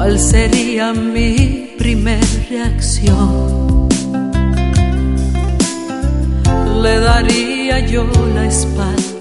¿cuál sería mi primer reacción? Le daría yo la espalda